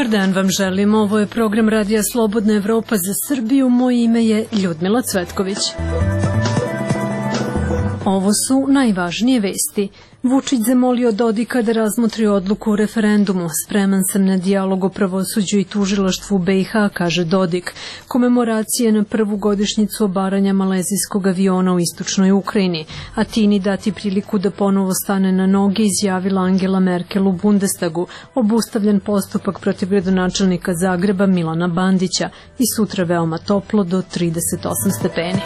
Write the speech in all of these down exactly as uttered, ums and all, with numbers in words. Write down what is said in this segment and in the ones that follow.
Dobar dan vam želim, ovo je program Radija Slobodna Evropa za Srbiju, moje ime je Ljudmila Cvetković. Ovo su najvažnije vesti. Vučić zamolio Dodika da razmotri odluku o referendumu. Spreman sam na dijalog o pravosuđu i tužilaštvu B i H, kaže Dodik. Komemoracije na prvu godišnjicu obaranja malezijskog aviona u istočnoj Ukrajini. Atini dati priliku da ponovo stane na noge, izjavila Angela Merkel u Bundestagu. Obustavljen postupak protiv gradonačelnika Zagreba Milana Bandića i sutra veoma toplo do trideset osam stepeni.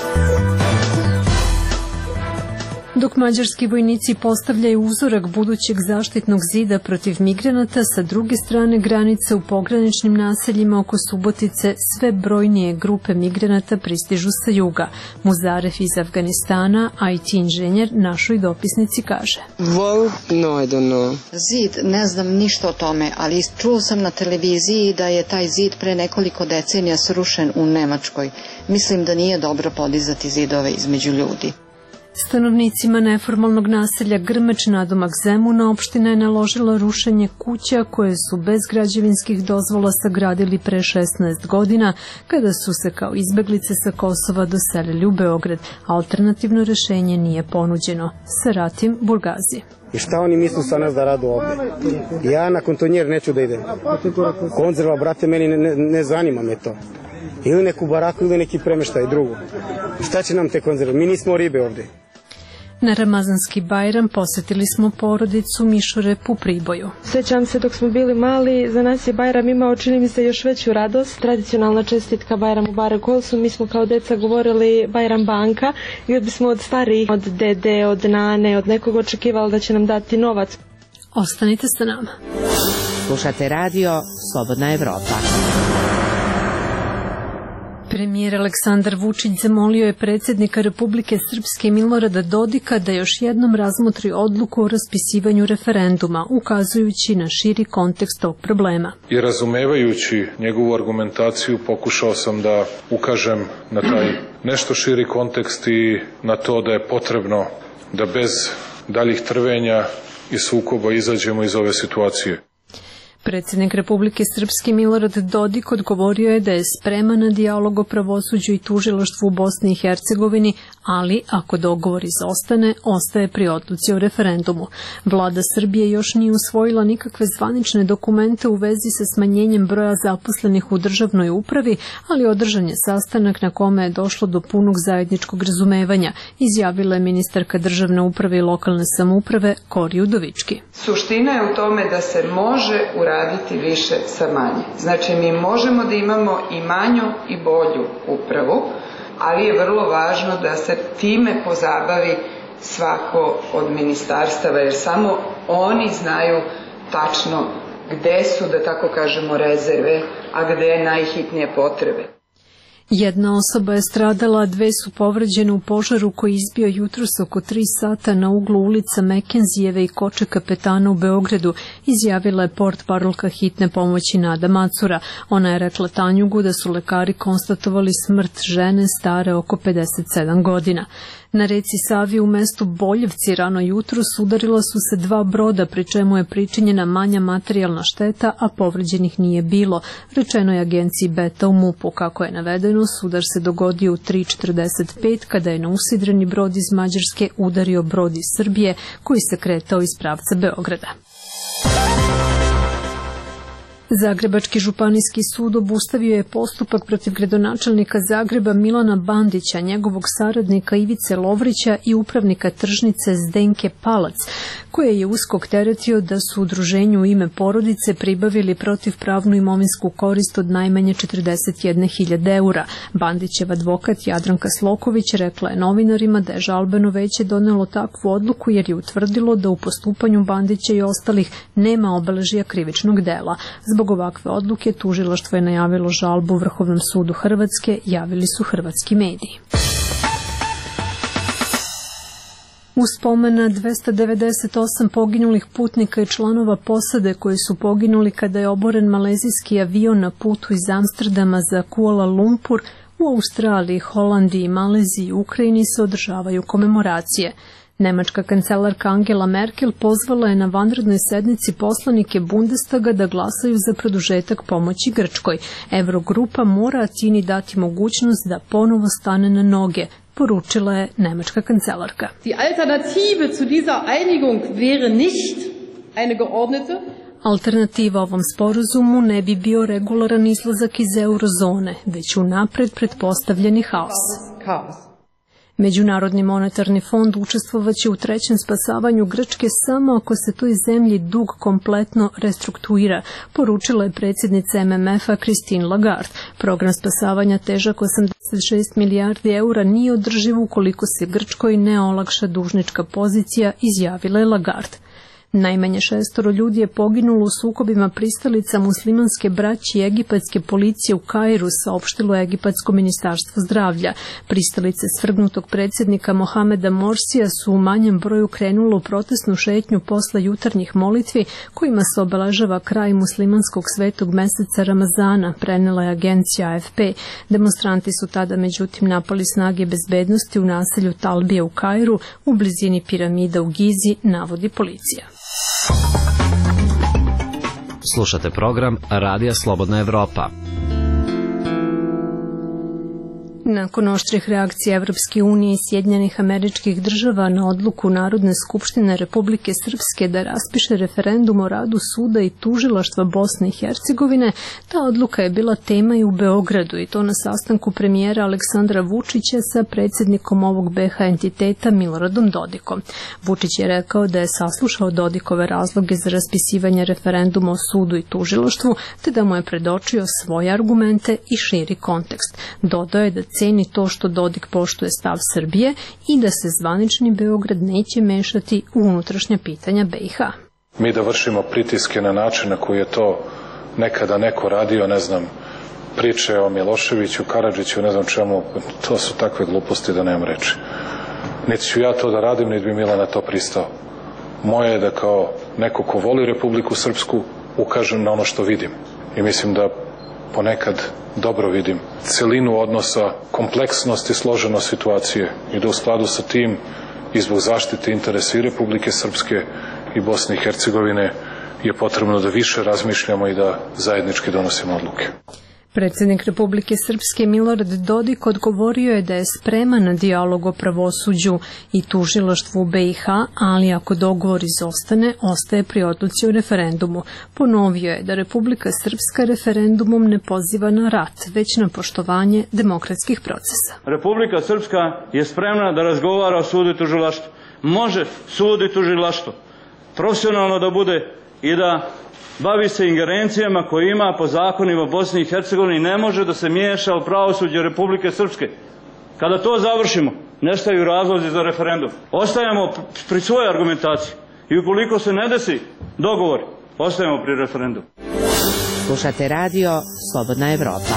Dok mađarski vojnici postavljaju uzorak budućeg zaštitnog zida protiv migranata, sa druge strane granice u pograničnim naseljima oko Subotice sve brojnije grupe migranata pristižu sa juga. Muzaref iz Afganistana, I T inženjer, našoj dopisnici kaže. Wall? No, I don't know. Zid, ne znam ništa o tome, ali čuo sam na televiziji da je taj zid pre nekoliko decenija srušen u Nemačkoj. Mislim da nije dobro podizati zidove između ljudi. Stanovnicima neformalnog naselja Grmeč nadomak Zemuna opština je naložila rušenje kuća koje su bez građevinskih dozvola sagradili pre šesnaest godina, kada su se kao izbeglice sa Kosova doselili u Beograd. Alternativno rešenje nije ponuđeno. Saratim Burgazi. I šta oni misle sa nas da radu ovde? Ja na kontonjer neću da idem. Konzerva, brate, meni ne, ne, ne zanima me to. Ili neku baraku ili neki premeštaj drugo. Šta će nam te konzerve? Mi nismo ribe ovde. Na Ramazanski Bajram posetili smo porodicu Mišorep u Priboju. Sećam se dok smo bili mali, za nas je Bajram imao, čini mi se, još veću radost. Tradicionalna čestitka Bajram Mubarek Olsu, mi smo kao deca govorili Bajram banka i od bismo od starijih, od dede, od nane, od nekog očekivali da će nam dati novac. Ostanite sa nama. Slušate radio Slobodna Evropa. Premijer Aleksandar Vučić zamolio je predsjednika Republike Srpske Milorada Dodika da još jednom razmotri odluku o raspisivanju referenduma, ukazujući na širi kontekst tog problema. I razumevajući njegovu argumentaciju pokušao sam da ukažem na taj nešto širi kontekst i na to da je potrebno da bez daljih trvenja i sukoba izađemo iz ove situacije. Predsjednik Republike Srpske Milorad Dodik odgovorio je da je spreman na dijalog o pravosuđu i tužilaštvu u Bosni i Hercegovini, ali ako dogovor izostane, ostaje pri odluci o referendumu. Vlada Srbije još nije usvojila nikakve zvanične dokumente u vezi sa smanjenjem broja zaposlenih u državnoj upravi, ali održan je sastanak na kome je došlo do punog zajedničkog razumevanja, izjavila je ministarka državne uprave i lokalne samouprave Kori Udovički. Suština je u tome da se može uraditi više sa manje. Znači, mi možemo da imamo i manju i bolju upravu, ali je vrlo važno da se time pozabavi svako od ministarstava, jer samo oni znaju tačno gde su, da tako kažemo, rezerve, a gde je najhitnije potrebe. Jedna osoba je stradala, a dve su povređene u požaru koji izbio jutros oko tri sata na uglu ulica Mekenzijeve i Koče Kapetana u Beogradu, izjavila je portparolka hitne pomoći Nada Macura. Ona je rekla Tanjugu da su lekari konstatovali smrt žene stare oko pedeset sedam godina. Na reci Savi u mestu Boljevci rano jutros udarila su se dva broda, pri čemu je pričinjena manja materijalna šteta, a povređenih nije bilo, rečeno je agenciji Beta u MUP-u. Kako je navedeno, sudar se dogodio u tri četrdeset pet kada je na usidreni brod iz Mađarske udario brod iz Srbije koji se kretao iz pravca Beograda. Zagrebački županijski sud obustavio je postupak protiv gradonačelnika Zagreba Milana Bandića, njegovog saradnika Ivice Lovrića i upravnika tržnice Zdenke Palac, koje je uskok teretio da su udruženju u ime porodice pribavili protivpravnu imovinsku korist od najmanje četrdeset jedne hiljade eura. Bandićev advokat Jadranka Sloković rekla je novinarima da je žalbeno veće donelo takvu odluku jer je utvrdilo da u postupanju Bandića i ostalih nema obeležja krivičnog dela. Zbog ovakve odluke tužilaštvo je najavilo žalbu Vrhovnom sudu Hrvatske, javili su hrvatski mediji. U spomen na dvesta devedeset osam poginulih putnika i članova posade koji su poginuli kada je oboren malezijski avion na putu iz Amsterdama za Kuala Lumpur, u Australiji, Holandiji, Maleziji i Ukrajini se održavaju komemoracije. Nemačka kancelarka Angela Merkel pozvala je na vanrednoj sednici poslanike Bundestaga da glasaju za produžetak pomoći Grčkoj. Eurogrupa mora Atini dati mogućnost da ponovo stane na noge, poručila je nemačka kancelarka. Die Alternative zu dieser Einigung wäre nicht eine geordnete. Alternativa ovom sporazumu ne bi bio regularan izlazak iz eurozone, već unapred pretpostavljeni haos. Međunarodni monetarni fond učestvovaće u trećem spasavanju Grčke samo ako se toj zemlji dug kompletno restrukturira, poručila je predsjednica M M F-a Christine Lagarde. Program spasavanja težak osamdeset šest milijardi eura nije održiv ukoliko se Grčkoj ne olakša dužnička pozicija, izjavila je Lagarde. Najmanje šestoro ljudi je poginulo u sukobima pristalica muslimanske braće i egipatske policije u Kairu, saopštilo je egipatsko ministarstvo zdravlja. Pristalice svrgnutog predsjednika Mohameda Morsija su u manjem broju krenulo u protestnu šetnju posle jutarnjih molitvi kojima se obeležava kraj muslimanskog svetog meseca Ramazana, prenela je agencija A F P. Demonstranti su tada međutim napali snage bezbednosti u naselju Talbije u Kairu u blizini piramida u Gizi, navodi policija. Slušate program Radija Slobodna Evropa. Nakon oštrih reakcija Evropske unije i Sjedinjenih Američkih Država na odluku Narodne skupštine Republike Srpske da raspiše referendum o radu suda i tužilaštva Bosne i Hercegovine, ta odluka je bila tema i u Beogradu, i to na sastanku premijera Aleksandra Vučića sa predsjednikom ovog B H entiteta Miloradom Dodikom. Vučić je rekao da je saslušao Dodikove razloge za raspisivanje referenduma o sudu i tužilaštvu, te da mu je predočio svoje argumente i širi kontekst. Dodao je da ceni to što Dodik poštuje stav Srbije i da se zvanični Beograd neće mešati u unutrašnja pitanja B i H. Mi da vršimo pritiske na način na koji je to nekada neko radio, ne znam, priče o Miloševiću, Karadžiću, ne znam čemu, to su takve gluposti da nemam reči. Niti ću ja to da radim, niti bi Mila na to pristao. Moje je da kao neko ko voli Republiku Srpsku ukažem na ono što vidim. I mislim da ponekad dobro vidim celinu odnosa, kompleksnost i složenost situacije i da u skladu sa tim i zbog zaštite interesa i Republike Srpske i Bosne i Hercegovine je potrebno da više razmišljamo i da zajednički donosimo odluke. Predsjednik Republike Srpske Milorad Dodik odgovorio je da je spreman na dijalog o pravosuđu i tužilaštvu u B i H, ali ako dogovor izostane, ostaje pri odluci o referendumu. Ponovio je da Republika Srpska referendumom ne poziva na rat, već na poštovanje demokratskih procesa. Republika Srpska je spremna da razgovara o sudu i tužilaštvu. Može sud i tužilaštvo profesionalno da bude i da bavi se ingerencijama koje ima po zakonima Bosne i Hercegovine i ne može da se miješa u pravosuđe Republike Srpske. Kada to završimo, nestaju razlozi za referendum. Ostajemo pri svojoj argumentaciji i ukoliko se ne desi dogovor, ostajemo pri referendumu. Slušate radio Slobodna Evropa.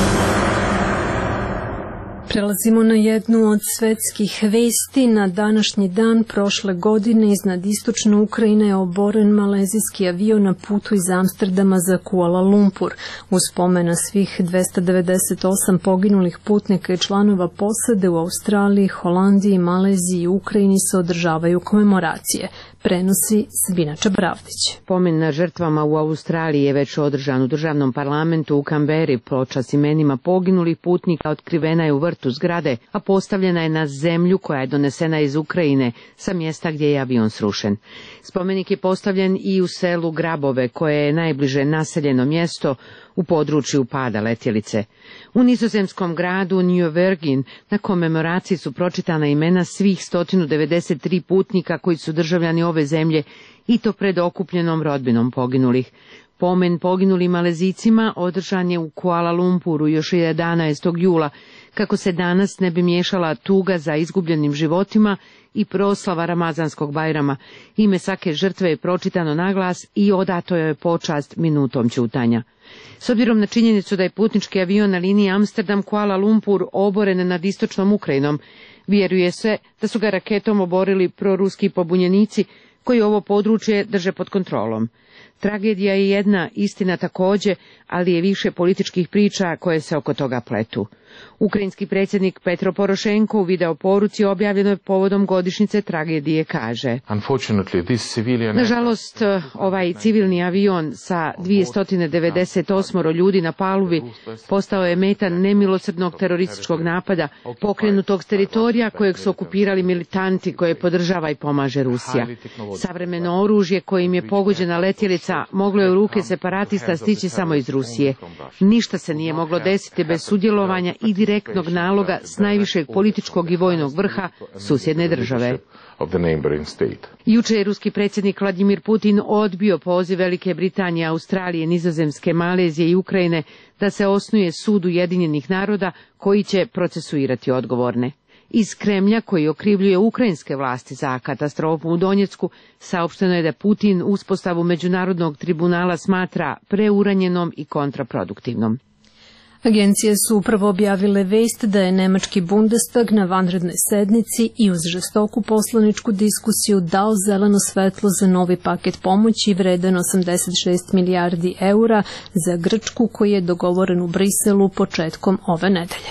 Prelazimo na jednu od svetskih vesti. Na današnji dan prošle godine iznad istočne Ukrajine je oboren malezijski avion na putu iz Amsterdama za Kuala Lumpur. Uz spomen na svih dvesta devedeset osam poginulih putnika i članova posade u Australiji, Holandiji, Maleziji i Ukrajini se održavaju komemoracije. Prenosi Sabina Čabravdić. Pomen na žrtvama u Australiji je već održan u državnom parlamentu u Kamberi. Ploča s imenima poginulih putnika otkrivena je u vrtu zgrade, a postavljena je na zemlju koja je donesena iz Ukrajine sa mjesta gdje je avion srušen. Spomenik je postavljen i u selu Grabove, koje je najbliže naseljeno mjesto u području pada letjelice. U nizozemskom gradu New Vergin na komemoraciji su pročitana imena svih sto devedeset tri putnika koji su državljani ove zemlje i to pred okupljenom rodbinom poginulih. Pomen poginulim Malezijcima održan je u Kuala Lumpuru još jedanaestog jula, kako se danas ne bi miješala tuga za izgubljenim životima i proslava Ramazanskog Bajrama. Ime svake žrtve je pročitano naglas i odato je počast minutom ćutanja. S obzirom na činjenicu da je putnički avion na liniji Amsterdam-Kuala Lumpur oboren nad istočnom Ukrajinom, vjeruje se da su ga raketom oborili proruski pobunjenici koji ovo područje drže pod kontrolom. Tragedija je jedna, istina takođe, ali je više političkih priča koje se oko toga pletu. Ukrajinski predsjednik Petro Porošenko u video poruci objavljenoj povodom godišnjice tragedije kaže: Nažalost, ovaj civilni avion sa dvjesto devedeset osam ljudi na palubi postao je meta nemilosrdnog terorističkog napada pokrenutog s teritorija kojeg su okupirali militanti koje podržava i pomaže Rusija. Savremeno oružje kojim je pogođena letjelica moglo je u ruke separatista stići samo iz Rusije. Ništa se nije moglo desiti bez sudjelovanja i direktnog naloga s najvišeg političkog i vojnog vrha susjedne države. Juče je ruski predsjednik Vladimir Putin odbio poziv Velike Britanije, Australije, Nizozemske, Malezije i Ukrajine da se osnuje sud Ujedinjenih naroda koji će procesuirati odgovorne. Iz Kremlja, koji okrivljuje ukrajinske vlasti za katastrofu u Donjecku, saopšteno je da Putin uspostavu međunarodnog tribunala smatra preuranjenom i kontraproduktivnom. Agencije su upravo objavile vest da je nemački Bundestag na vanrednoj sednici i uz žestoku poslaničku diskusiju dao zeleno svetlo za novi paket pomoći vredan osamdeset šest milijardi eura za Grčku koji je dogovoren u Briselu početkom ove nedelje.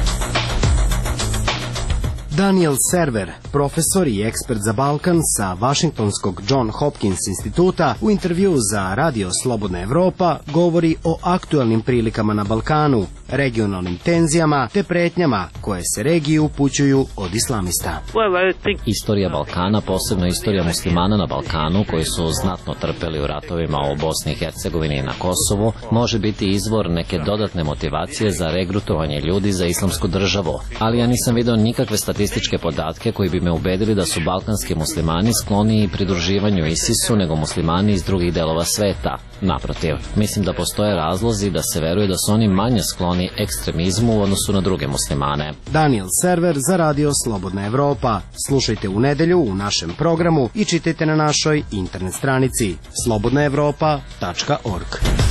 Daniel Server, profesor i ekspert za Balkan sa Vašingtonskog John Hopkins instituta, u intervju za Radio Slobodna Evropa govori o aktuelnim prilikama na Balkanu, regionalnim tenzijama te pretnjama koje se regiji upućuju od islamista. Istorija Balkana, posebno istorija muslimana na Balkanu koji su znatno trpeli u ratovima u Bosni i Hercegovini i na Kosovu, može biti izvor neke dodatne motivacije za regrutovanje ljudi za islamsku državu, ali ja nisam vidio nikakve statističke podatke koji bi me ubedili da su balkanski muslimani skloniji pridruživanju ISIS-u nego muslimani iz drugih delova sveta. Naprotiv, mislim da postoje razlozi da se veruje da su oni manje skloni ekstremizmu u odnosu na druge muslimane. Daniel Server za Radio Slobodna Evropa. Slušajte u nedelju u našem programu i čitajte na našoj internet stranici slobodna evropa tačka org.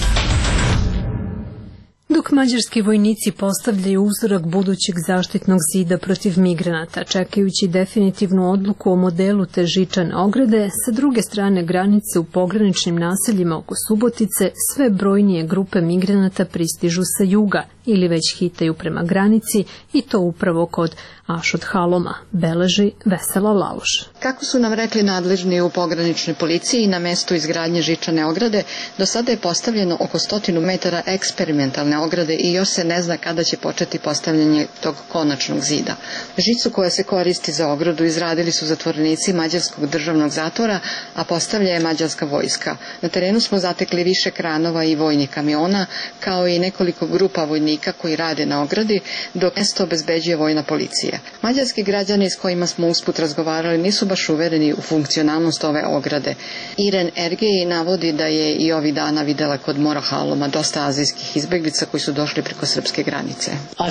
Dok mađarski vojnici postavljaju uzorak budućeg zaštitnog zida protiv migranata, čekajući definitivnu odluku o modelu te žičane ograde, sa druge strane granice u pograničnim naseljima oko Subotice sve brojnije grupe migranata pristižu sa juga ili već hitaju prema granici i to upravo kod Ašot Haloma, beleži Vesela Laloš. Kako su nam rekli nadležni u pograničnoj policiji, na mestu izgradnje žičane ograde do sada je postavljeno oko stotinu metara eksperimentalne ograde i još se ne zna kada će početi postavljanje tog konačnog zida. Žicu koja se koristi za ogradu izradili su zatvorenici mađarskog državnog zatvora, a postavlja je mađarska vojska. Na terenu smo zatekli više kranova i vojnih kamiona, kao i nekoliko grupa vojnika koji rade na ogradi, dok mesto obezbeđuje vojna policija. Mađarski građani s kojima smo usput razgovarali nisu baš uvereni u funkcionalnost ove ograde. Iren Ergej navodi da je i ovih dana videla kod Mora Haloma dosta azijskih izbeglica koji su došli preko srpske granice.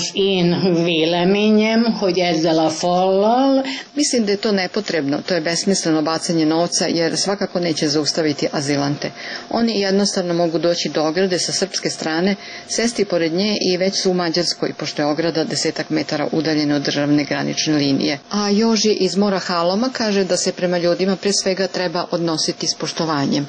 Mislim da je to nepotrebno, to je besmisleno bacanje novca jer svakako neće zaustaviti azilante. Oni jednostavno mogu doći do ograde sa srpske strane, sesti pored nje i već su u Mađarskoj, pošto je ograda desetak metara udaljena od državne granične linije. A Joži iz Mora Haloma kaže da se prema ljudima pre svega treba odnositi s poštovanjem.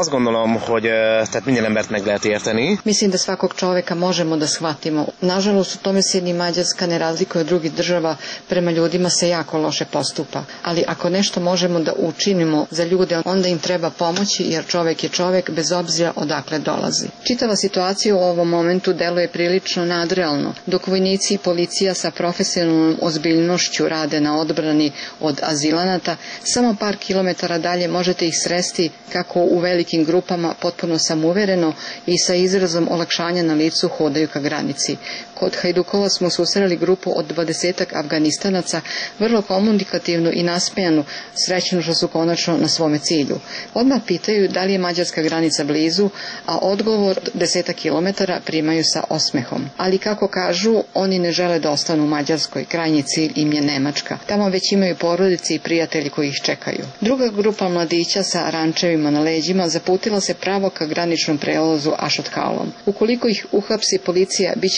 Mislim da svakog čoveka možemo da shvatimo. Nažalost, u tome se ni Mađarska ne razlikuje od drugih država, prema ljudima se jako loše postupa. Ali ako nešto možemo da učinimo za ljude, onda im treba pomoći jer čovek je čovek bez obzira odakle dolazi. Čitava situacija u ovom momentu deluje prilično nadrealno, dok vojnici i policija sa profesionalnom ozbiljnošću rade na odbrani od azilanata, samo par kilometara dalje možete ih sresti kako u velikim grupama potpuno samouvereno i sa izrazom olakšanja na licu hodaju ka granici. Kod Hajdukova smo susreli grupu od dvadesetak Afganistanaca, vrlo komunikativnu i nasmejanu, srećno što su konačno na svome cilju. Odmah pitaju da li je mađarska granica blizu, a odgovor desetak kilometara primaju sa osmehom. Ali kako kažu, oni ne žele da ostanu u Mađarskoj, krajnji cilj im je Nemačka. Tamo već imaju porodice i prijatelji koji ih čekaju. Druga grupa mladića sa rančevima na leđima zaputila se pravo ka graničnom prelazu Ašot Halom. Ukoliko ih uhapsi policija, bit će to gu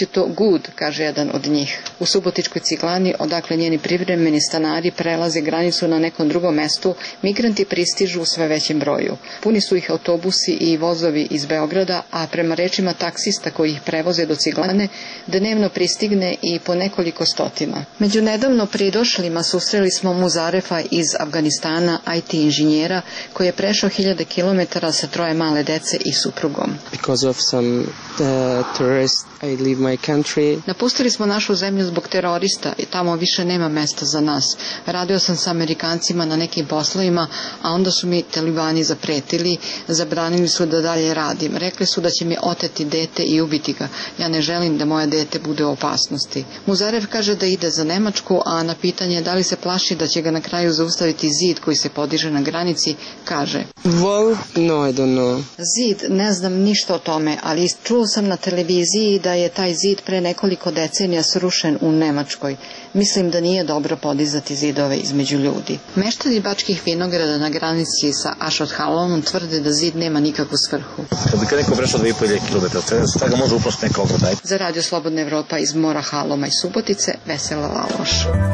ljud, kaže jedan od njih. U Subotičkoj Ciglani, odakle njeni privremeni stanari prelaze granicu na nekom drugom mestu, migranti pristižu u sve većem broju. Puni su ih autobusi i vozovi iz Beograda, a prema rečima taksista koji ih prevoze do Ciglane, dnevno pristigne i po nekoliko stotina. Među nedavno pridošlima susreli smo Muzarefa iz Afganistana, I T inženjera, koji je prešao hiljade kilometara sa troje male dece i suprugom. Because of some uh, terrorists, I leave my country. Napustili smo našu zemlju zbog terorista i tamo više nema mesta za nas. Radio sam sa Amerikancima na nekim poslovima, a onda su mi talibani zapretili, zabranili su da dalje radim. Rekli su da će mi oteti dete i ubiti ga. Ja ne želim da moje dete bude u opasnosti. Muzarev kaže da ide za Nemačku, a na pitanje da li se plaši da će ga na kraju zaustaviti zid koji se podiže na granici, kaže: Well, no, I don't know. Zid, ne znam ništa o tome, ali čuo sam na televiziji da je taj zid pre nekoliko decenija srušen u Nemačkoj. Mislim da nije dobro podizati zidove između ljudi. Meštani Bačkih Vinograda na granici sa Ašot-Halomom tvrde da zid nema nikakvu svrhu. Kad bi neko prešao dve i po hiljade kilometara, sada ga može uplosti neka ogradaj. Za Radio Slobodna Evropa iz mora Haloma i Subotice, Vesela Laloš.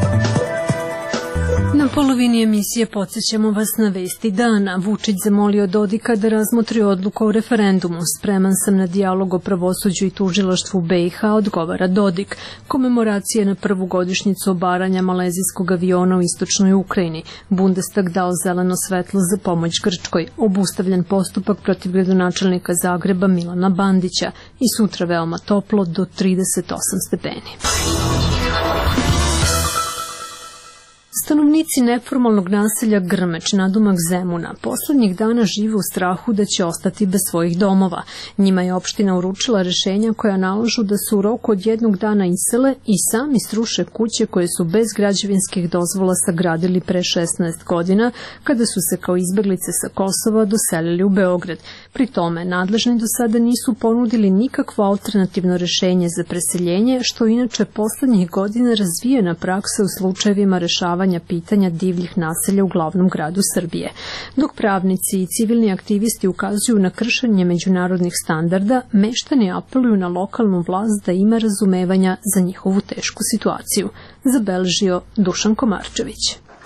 Na polovini emisije podsjećamo vas na vesti dana. Vučić zamolio Dodika da razmotri odluku o referendumu. Spreman sam na dijalog o pravosuđu i tužilaštvu B i H, odgovara Dodik. Komemoracije na prvu godišnjicu obaranja malezijskog aviona u istočnoj Ukrajini. Bundestag dao zeleno svetlo za pomoć Grčkoj. Obustavljen postupak protiv gradonačelnika Zagreba Milana Bandića. I sutra veoma toplo do trideset osam stepeni. Stanovnici neformalnog naselja Grmeč, nadomak Zemuna, poslednjih dana žive u strahu da će ostati bez svojih domova. Njima je opština uručila rešenja koja nalažu da se u roku od jednog dana isele i sami sruše kuće koje su bez građevinskih dozvola sagradili pre šesnaest godina, kada su se kao izbeglice sa Kosova doselili u Beograd. Pri tome, nadležni do sada nisu ponudili nikakvo alternativno rešenje za preseljenje, što inače poslednjih godina razvijena praksa u slučajevima rešavanja pitanja divljih naselja u glavnom gradu Srbije. Dok pravnici i civilni aktivisti ukazuju na kršenje međunarodnih standarda, meštani apeluju na lokalnu vlast da ima razumevanja za njihovu tešku situaciju. Zabeležio Dušan Komarčević.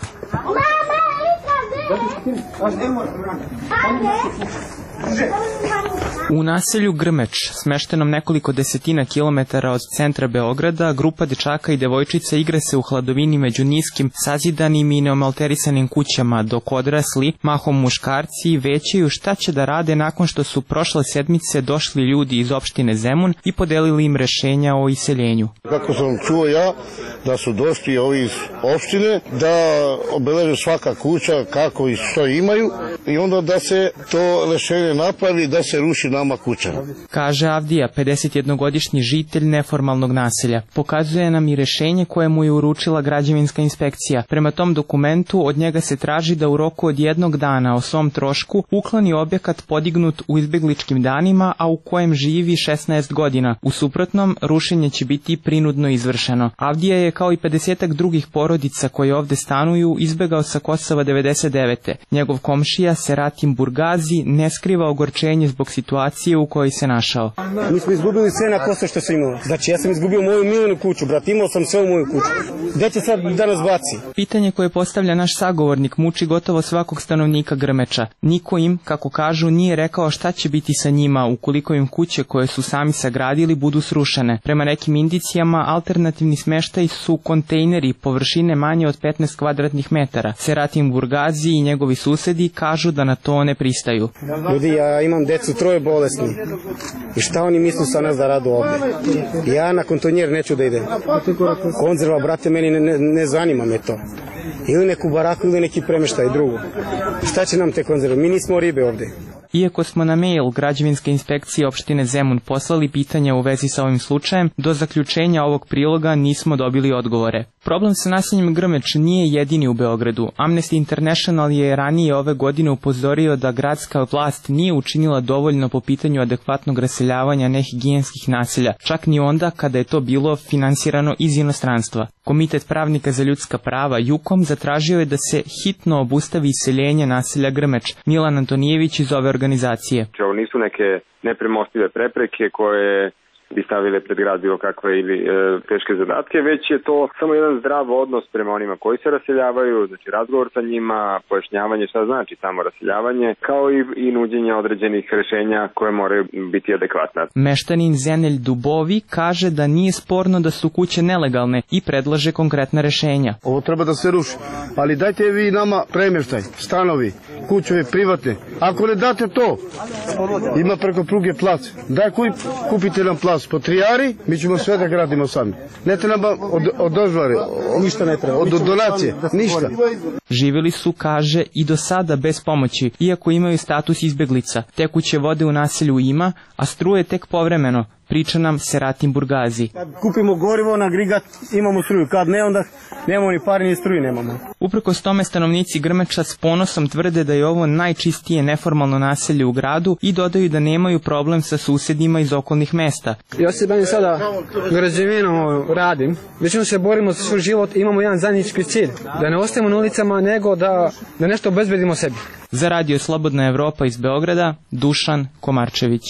U naselju Grmeč, smeštenom nekoliko desetina kilometara od centra Beograda, grupa dečaka i devojčica igra se u hladovini među niskim, sazidanim i neomalterisanim kućama, dok odrasli, mahom muškarci, većaju šta će da rade nakon što su prošle sedmice došli ljudi iz opštine Zemun i podelili im rešenja o iseljenju. Kako sam čuo ja, da su došli ovi iz opštine, da obeleže svaka kuća kako i što imaju i onda da se to rešenje napravi, da se ruši nama kuća. Kaže Avdija, pedesetjednogodišnji žitelj neformalnog naselja. Pokazuje nam i rešenje koje mu je uručila građevinska inspekcija. Prema tom dokumentu od njega se traži da u roku od jednog dana o svom trošku ukloni objekat podignut u izbegličkim danima, a u kojem živi šesnaest godina. U suprotnom, rušenje će biti prinudno izvršeno. Avdija je kao i pedesetak drugih porodica koje ovde stanuju izbegao sa Kosova devedeset devete. Njegov komšija Seratim Burgazi ne skriva ogorčenje zbog situacije u kojoj se našao. Mi smo izgubili sve na Kosovo što se imalo. Znači ja sam izgubio moju miljenu kuću, brat, imao sam sve u moju kuću. Gde će sad da nas baci? Pitanje koje postavlja naš sagovornik muči gotovo svakog stanovnika Grmeča. Niko im, kako kažu, nije rekao šta će biti sa njima ukoliko im kuće koje su sami sagradili budu srušene. Prema nekim indicijama, alternativni smeštaj su kontejneri površine manje od petnaest kvadratnih metara. Seratim Burgazi i njegovi susedi kažu da na to ne pristaju. Ljudi, ja imam decu troje bolesni. I šta oni misle sa nas da radu ovde? Ja na kontonjer neću da idem. Konzerva, brate, meni ne, ne, ne zanima me to. Ili neku baraku ili neki premeštaj drugo. Šta će nam te konzerve? Mi nismo ribe ovde. Iako smo na mail građevinske inspekcije opštine Zemun poslali pitanja u vezi sa ovim slučajem, do zaključenja ovog priloga nismo dobili odgovore. Problem sa naseljem Grmeč nije jedini u Beogradu. Amnesty International je ranije ove godine upozorio da gradska vlast nije učinila dovoljno po pitanju adekvatnog raseljavanja nehigijenskih naselja, čak ni onda kada je to bilo finansirano iz inostranstva. Komitet pravnika za ljudska prava Jukom zatražio je da se hitno obustavi iseljenje naselja Grmeč. Milan Antonijević iz ove organizacije. Ovo nisu neke nepremostive prepreke koje bi stavile pred grad bilo kakve ili e, teške zadatke, već je to samo jedan zdrav odnos prema onima koji se raseljavaju, znači razgovor sa njima, pojašnjavanje šta znači samo raseljavanje, kao i, i nuđenje određenih rešenja koje moraju biti adekvatna. Meštanin Zenelj Dubovi kaže da nije sporno da su kuće nelegalne i predlaže konkretna rešenja. Ovo treba da se ruši, ali dajte vi nama premještaj, stanovi, kućove privatne. Ako ne date to, ima preko pruge plac. Daj kupite nam plac po Trijari, mi ćemo sve da gradimo sami. Ne treba nam od, od dozvore, ništa ne treba, od donacije, ništa. Živjeli su, kaže, i do sada bez pomoći, iako imaju status izbeglica. Tekuće vode u naselju ima, a struje tek povremeno, priča nam Seratin Burgazi. Kad kupimo gorivo na agregat, imamo struju, kad ne, onda nemamo ni pare ni struju nemamo. Uprkos tome stanovnici Grmeča s ponosom tvrde da je ovo najčistije neformalno naselje u gradu i dodaju da nemaju problem sa susedima iz okolnih mesta. Ja se bavim sada građevinom, radim. Većinom se borimo za svoj život, imamo jedan zajednički cilj, da ne ostajemo na ulicama, nego da, da nešto obezbedimo sebi. Za Radio Slobodna Evropa iz Beograda, Dušan Komarčević.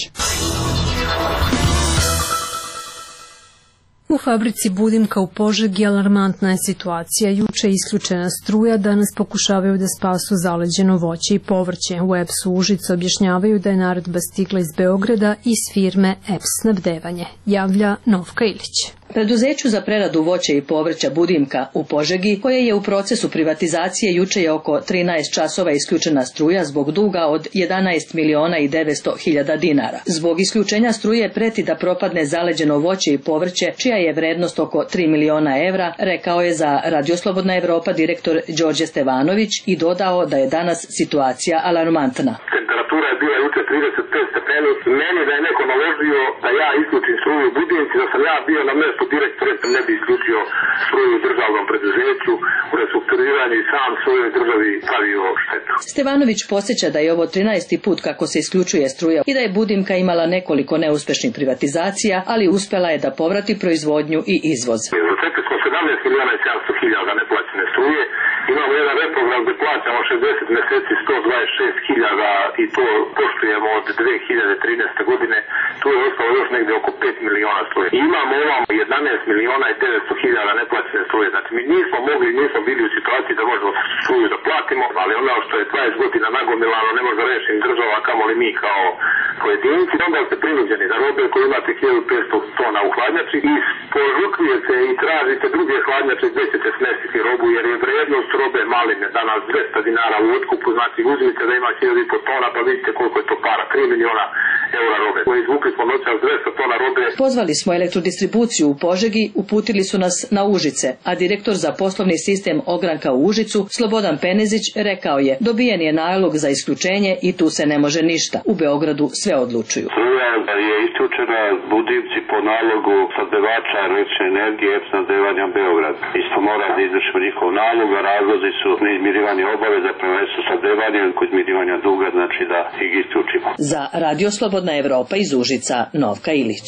U fabrici Budimka u Požegi alarmantna je situacija. Juče je isključena struja, danas pokušavaju da spasu zaleđeno voće i povrće. U E P S-u Užice objašnjavaju da je naredba stigla iz Beograda iz firme E P S Snabdevanje. Javlja Novka Ilić. Preduzeću za preradu voća i povrća Budimka u Požegi, koje je u procesu privatizacije, juče je oko trinaest časova isključena struja zbog duga od jedanaest miliona i devetsto hiljada dinara. Zbog isključenja struje preti da propadne zaleđeno voće i povrće, čija je vrednost oko tri miliona evra, rekao je za Radio Slobodna Evropa direktor Đorđe Stevanović i dodao da je danas situacija alarmantna. Temperatura je bila juče trideset pet stepeni. Meni da je neko naložio da ja isključim struju u Budimci, da sam ja bio na mestu direktora, ne bi isključio struju u državnom preduzeću, u restrukturiranju i sam svojoj državi pravio štetu. Stevanović podsjeća da je ovo trinaesti put kako se isključuje struja i da je Budimka imala nekoliko neuspešnih privatizacija, ali uspela je da povrati proizvodnju i izvoz. Zatekli smo sedamnaest miliona i sedamsto hiljada neplaćene struje. Imamo jedan reprogram gde plaćamo šezdeset meseci sto dvadeset šest hiljada i to poštujemo od dve hiljade trinaeste. godine. Tu je ostalo još negde oko pet miliona struje. I imamo ovamo jedanaest miliona i devetsto hiljada neplaćene struje. Znači mi nismo mogli, nismo bili u situaciji da možemo struju da platimo, ali ono što je dvadeset godina nagomilano ne može da reši država, kamoli mi kao pojedinci. Onda ste prinuđeni da robe koji imate hiljadu petsto tona u hladnjači i požutvujete i tražite druge hladnjače gde ćete smestiti robu, jer je vrednost robe maline danas dvesta dinara u otkupu, znači uzmite da ima hiljadu i po tona, pa vidite koliko je to para, tri miliona eura robe. Koji izvukli smo noćas dvesta tona robe. Pozvali smo elektrodistribuciju u Požegi, uputili su nas na Užice, a direktor za poslovni sistem ogranka u Užicu, Slobodan Penezić, rekao je, dobijen je nalog za isključenje i tu se ne može ništa. U Beogradu sve odlučuju. Struja je isključena Budimci po nalogu snabdevača električne energije E P S Snabdevanja Beograd. Isto mora da izvršimo njihov nalog, a razlozi su neizmirivanje obaveza prema E P S Snabdevanja kod izmirivanja duga, znači da ih isključimo. Za Radio Slobodna Evropa iz Užica, Novka Ilić.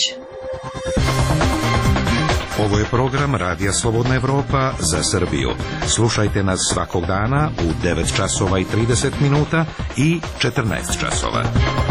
Ovo je program Radija Slobodna Evropa za Srbiju. Slušajte nas svakog dana u devet časova i trideset minuta i četrnaest časova.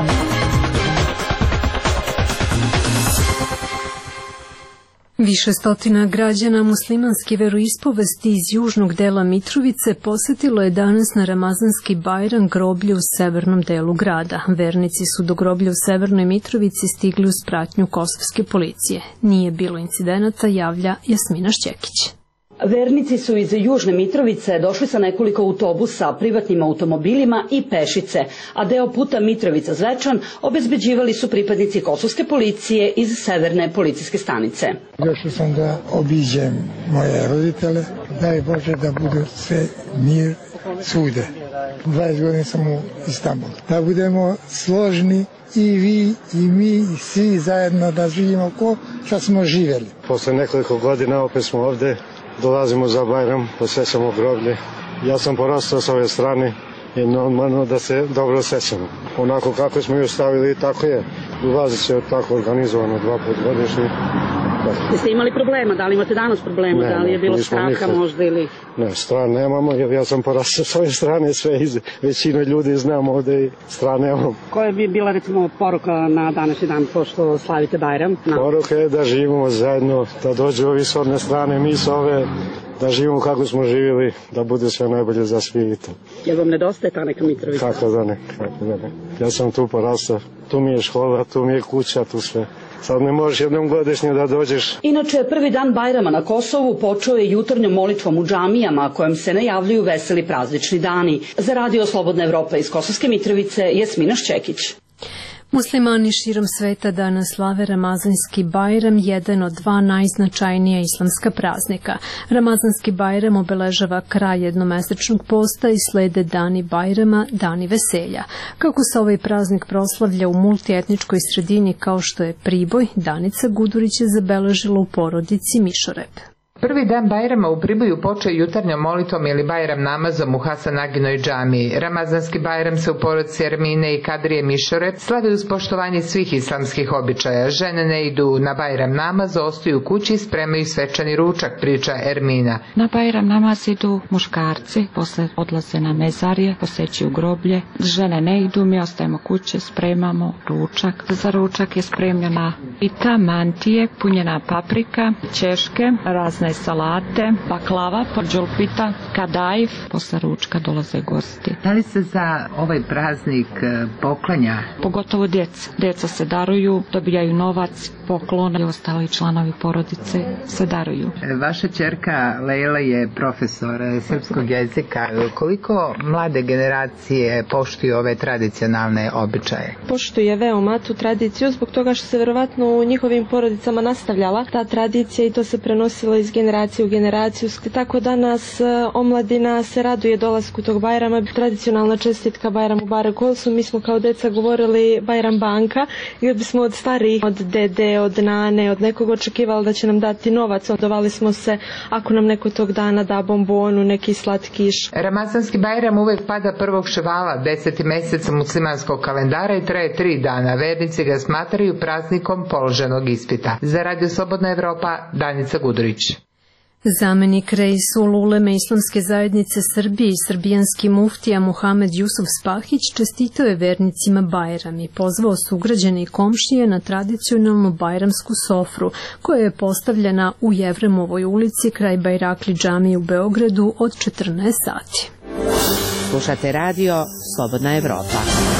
Više stotina građana muslimanske veroispovesti iz južnog dela Mitrovice posetilo je danas na Ramazanski Bajram groblje u severnom delu grada. Vernici su do groblja u severnoj Mitrovici stigli uz pratnju kosovske policije. Nije bilo incidenata, javlja Jasmina Šćekić. Vernici su iz Južne Mitrovice došli sa nekoliko autobusa, privatnim automobilima i pešice, a deo puta Mitrovica-Zvečan obezbeđivali su pripadnici kosovske policije iz severne policijske stanice. Došao sam da obiđem moje roditele, daj Bože da budu sve mir svude. dvadeset godina sam u Istanbulu. Da budemo složni i vi i mi i svi zajedno da živimo ko što smo živjeli. Posle nekoliko godina opet smo ovde. Dolazimo za Bajram, posjećamo groblje. Ja sam porastao s ove strane i normalno da se dobro sjećamo. Onako kako smo ju stavili, tako je. Ulazi se tako organizovano dva put godišnje. Jeste imali problema? Da li imate danas problema? Ne, da li je bilo straha nikad. možda ili... Ne, stran nemamo, ja sam porastao s ove strane sve, iz, većina ljudi znam ovde i stran nemamo. Koja bi bila recimo poruka na današnji dan pošto slavite Bajram? No. Poruka je da živimo zajedno, da dođu ovi s one strane, mi s ove, da živimo kako smo živjeli, da bude sve najbolje za svi i to. Jel vam nedostaje ta neka Mitrovica? Kako da ne, kako da ne. Ja sam tu porastao, tu mi je škola, tu mi je kuća, tu sve. Sad ne možeš jednom godišnje da dođeš. Inače, prvi dan Bajrama na Kosovu počeo je jutarnjom molitvom u džamijama kojom se najavljuju veseli praznični dani. Za Radio Slobodna Evropa iz Kosovske Mitrovice, Jasmina Šćekić. Muslimani širom sveta danas slave Ramazanski Bajram, jedan od dva najznačajnija islamska praznika. Ramazanski Bajram obeležava kraj jednomesečnog posta i slede dani Bajrama, dani veselja. Kako se ovaj praznik proslavlja u multietničkoj sredini kao što je Priboj, Danica Gudurić je zabeležila u porodici Mišorep. Prvi dan Bajrama u Priboju počeo jutarnjom molitvom ili Bajram namazom u Hasan Aginoj džamiji. Ramazanski Bajram se u porodici Ermine i Kadrije Mišorep slavi uz poštovanje svih islamskih običaja. Žene ne idu na Bajram namaz, ostaju u kući i spremaju svečani ručak, priča Ermina. Na Bajram namaz idu muškarci, posle odlaze na mezarje, posećuju groblje. Žene ne idu, mi ostajemo kuće, spremamo ručak. Za ručak je spremljena pita, mantije, punjena paprika, ćeške, razne salate, baklava, porđulpita, kadajf. Posle ručka dolaze gosti. Da li se za ovaj praznik poklanja? Pogotovo djeca. Djeca se daruju, dobijaju novac, poklon i ostali članovi porodice se daruju. Vaša ćerka Lejla je profesor srpskog jezika. Koliko mlade generacije poštuju ove tradicionalne običaje? Poštuje veoma tu tradiciju zbog toga što se verovatno u njihovim porodicama nastavljala ta tradicija i to se prenosilo iz generacije u generaciju. Tako danas omladina se raduje dolasku tog Bajrama. Tradicionalna čestitka Bajram Mubarek Olsu. Mi smo kao deca govorili Bajram banka i bismo od starijih, od dede, od nane, od nekog očekivali da će nam dati novac. Odovali smo se ako nam neko tog dana da bombonu, neki slatkiš. Ramazanski Bajram uvek pada prvog ševala, deseti mjesec muslimanskog kalendara i traje tri dana. Vernici ga smatraju praznikom položenog ispita. Za Radio Slobodna Evropa, Danica Gudurić. Zamenik Reisul Uleme Islamske zajednice Srbije i srbijanski muftija Muhamed Jusuf Spahić čestitao je vernicima Bajram i pozvao sugrađane i komšije na tradicionalnu bajramsku sofru koja je postavljena u Jevremovoj ulici kraj Bajrakli džamije u Beogradu od četrnaest sati. Slušate radio Slobodna Evropa.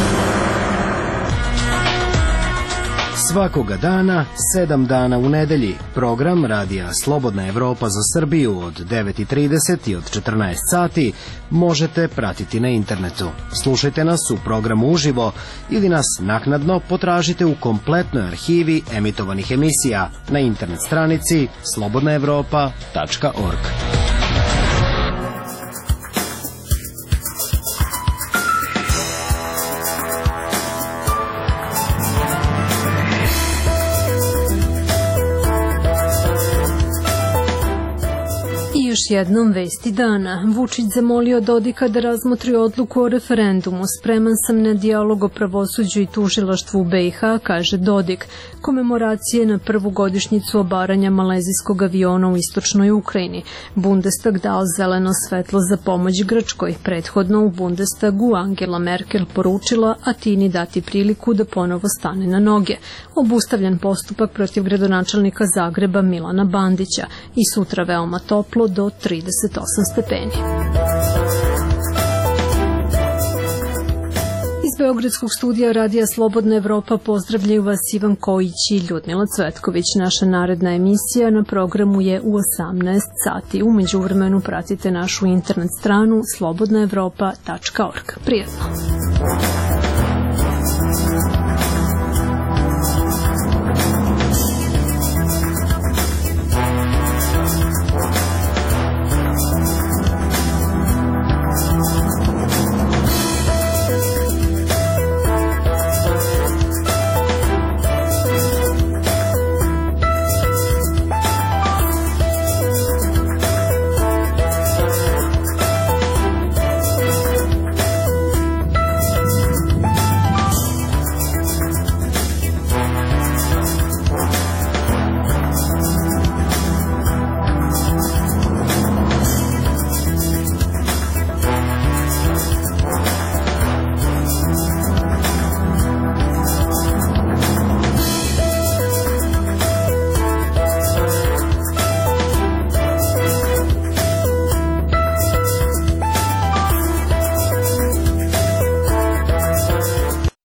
Svakoga dana, sedam dana u nedelji, program Radija Slobodna Evropa za Srbiju od devet i trideset i od četrnaest sati možete pratiti na internetu. Slušajte nas u programu uživo ili nas naknadno potražite u kompletnoj arhivi emitovanih emisija na internet stranici slobodna evropa tačka org. Još jednom vesti dana. Vučić zamolio Dodika da razmotri odluku o referendumu. Spreman sam na dijalog o pravosuđu i tužilaštvu u B i H, kaže Dodik. Komemoracije na prvu godišnjicu obaranja malezijskog aviona u istočnoj Ukrajini. Bundestag dao zeleno svetlo za pomoć Grčkoj. Prethodno u Bundestagu Angela Merkel poručila Atini dati priliku da ponovo stane na noge. Obustavljen postupak protiv gradonačelnika Zagreba Milana Bandića i sutra veoma toplo do trideset osam stepeni. Iz Beogradskog studija Radija Slobodna Evropa pozdravljaju vas Ivan Kojić i Ljudmila Cvetković. Naša naredna emisija na programu je u osamnaest sati. U međuvremenu pratite našu internet stranu slobodna evropa tačka org. Prijetno!